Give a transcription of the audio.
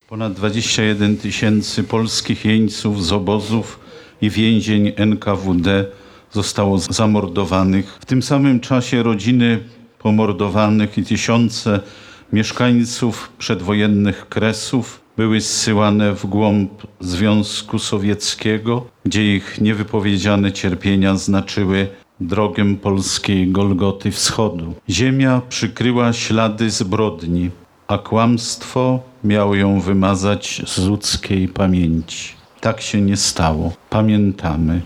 Ponad 21 tysięcy polskich jeńców z obozów i więzień NKWD zostało zamordowanych. W tym samym czasie rodziny pomordowanych i tysiące mieszkańców przedwojennych Kresów były zsyłane w głąb Związku Sowieckiego, gdzie ich niewypowiedziane cierpienia znaczyły drogę polskiej Golgoty Wschodu. Ziemia przykryła ślady zbrodni, a kłamstwo miało ją wymazać z ludzkiej pamięci. Tak się nie stało. Pamiętamy.